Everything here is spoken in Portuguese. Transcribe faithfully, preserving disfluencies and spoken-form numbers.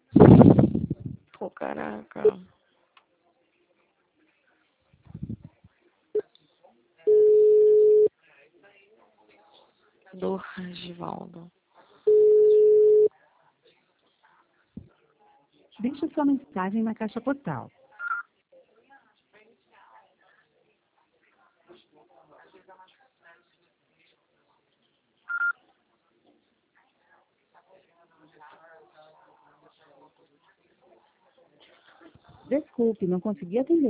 Pô, caraca. Do Regivaldo. Deixe sua mensagem na caixa postal. Desculpe, não consegui atender.